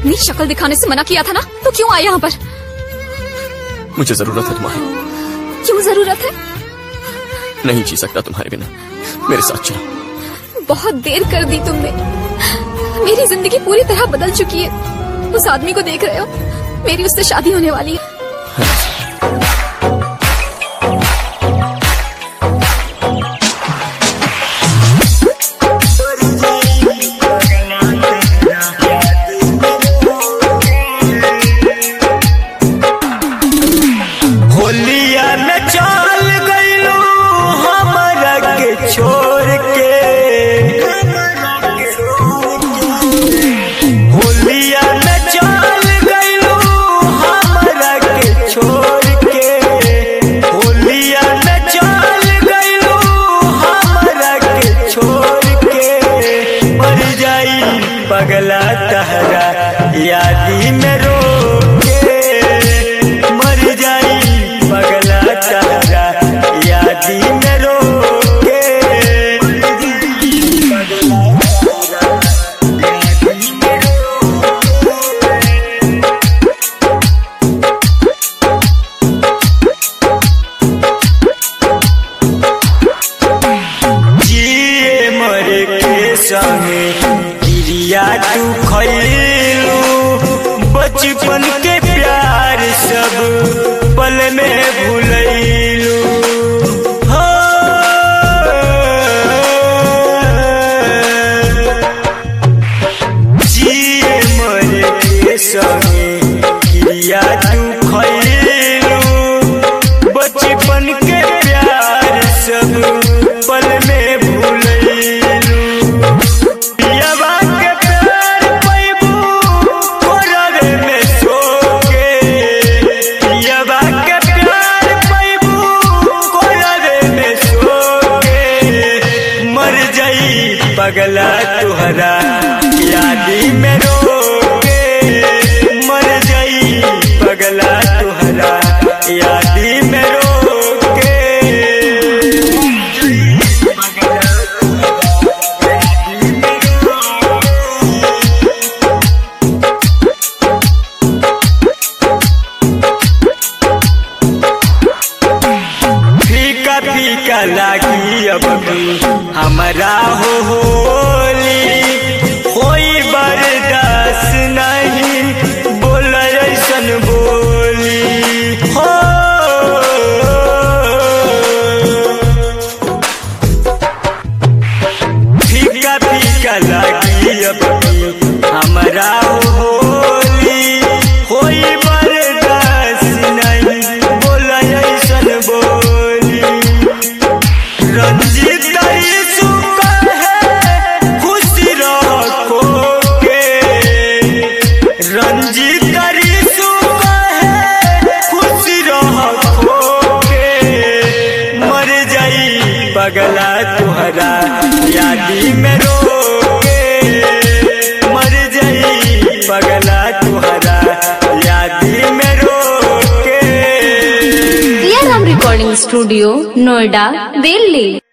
अपनी शक्ल दिखाने से मना किया था ना, तो क्यों आए यहाँ पर? मुझे जरूरत है तुम्हारी। क्यों जरूरत है? नहीं जी सकता तुम्हारे बिना, मेरे साथ चलो। बहुत देर कर दी तुमने, मेरी जिंदगी पूरी तरह बदल चुकी है। उस आदमी को देख रहे हो, मेरी उससे शादी होने वाली है। होलिया में चल गईलू हमरा के छोड़ के, होलिया में चल गईलू हमरा के छोड़ के, होलिया में चल गईलू हमरा के छोड़ के। मर जाई पगला तहरा यादी में रो के, मर जाई पगला तहरा यादी में रो के। जिए मरे के संगे क्रिया तू खैलू, बचपन के प्यार सब पल में भूलैलू। हो जिए मरे के संगे क्रिया तू खैलू, बचपन के प्यार सब पल में भूलैलू। पियवा के प्यार पैबू कोरवे में सो के, पियवा के प्यार पैबू कोरवे में सो के। मर जाई पगला तुहरा यादी में रो के, मर जाई पगला तुहरा यादी में रो के। फीका फीका लागी अब भी हमारा हो होली, कोई बर्दाश्त नहीं बोल ऐसन बोली। हो फीका फीका लागी अब भी हमारा हो होली, कोई बर्दाश्त नहीं बोल ऐसन बोली। रंजीत खुशी रखो के, रंजीत खुशी रखो के। मर जाई पगला तुहरा यादी में रो के, मर जाई पगला तुहरा यादी में रो के। Siyaram recording studio, Noida, Delhi.